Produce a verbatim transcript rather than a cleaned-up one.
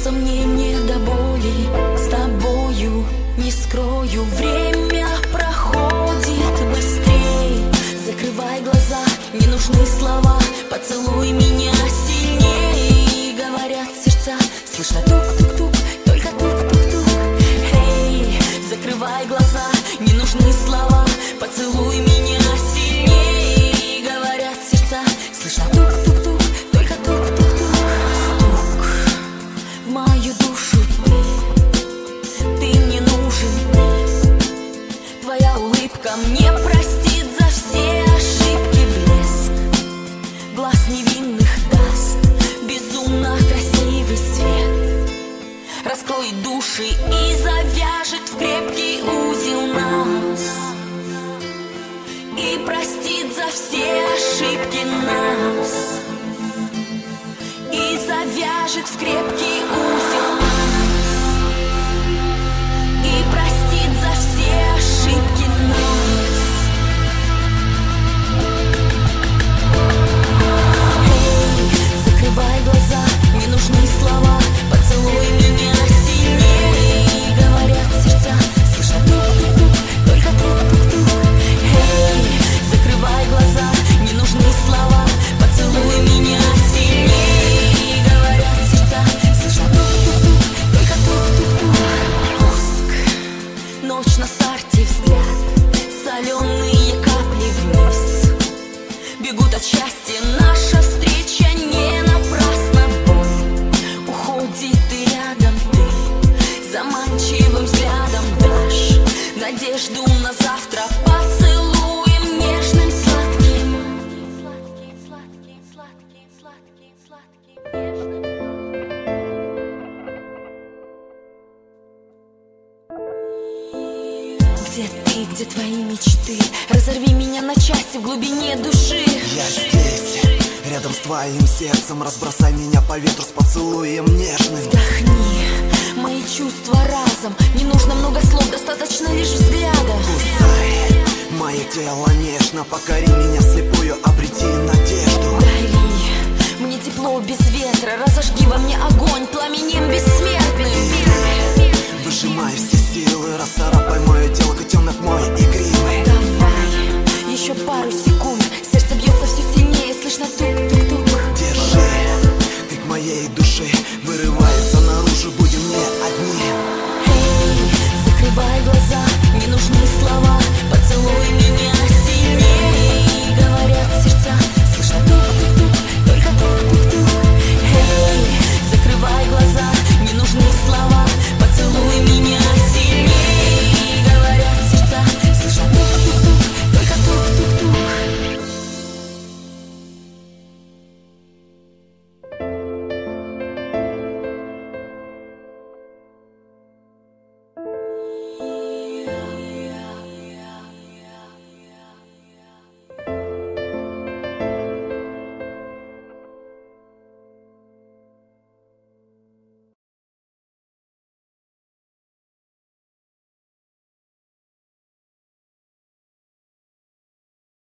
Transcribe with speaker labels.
Speaker 1: кажется мне не до боли. С тобою не скрою, время проходит быстрее. Закрывай глаза, не нужны слова, поцелуй меня сильнее. Говорят сердца, слышно тук-тук-тук, только тук-тук-тук. Эй, закрывай глаза, не нужны слова, поцелуй меня сильнее. Говорят сердца, слышно тук-тук-тук, только тук-тук-тук. Стук в мою душу ты, ты мне нужен. Твоя улыбка мне простит за все ошибки. Блеск глаз невинных даст безумно красивый свет. Раскроет души и завяжет в крепкий узел нас. И простит за все ошибки нас. И завяжет в крепкий узел нас. И простит за все ошибки нас. Эй, закрывай глаза, не нужны слова, поцелуй меня сильнее. Говорят сердца, слышно тук-тук-тук, только тук-тук-тук. Эй, закрывай глаза, не нужны слова, поцелуй меня сильнее. Говорят сердца, слышно тук-тук-тук, только тук-тук-тук. Пуск, ночь на старте, взгляд, соленые капли вниз. Бегут от счастья, наша встреча не напрасна. Боль уходит и рядом ты заманчивым взглядом дашь надежду на завтра. Поцелуем нежным, сладким, сладким, сладким, сладким, сладким, сладким, нежным. Где ты, где твои мечты? Разорви меня на части в глубине души.
Speaker 2: Я здесь, рядом с твоим сердцем. Разбросай меня по ветру с поцелуем нежным.
Speaker 1: Вдохни мои чувства разом. Не нужно много слов, достаточно лишь взгляда.
Speaker 2: Кусай мое тело нежно, покори меня слепую, обрети надежду.
Speaker 1: Гори, мне тепло без ветра, разожги во мне огонь пламенем бессмертным.
Speaker 2: Выжимай все силы, расцарапай мое тело котенком.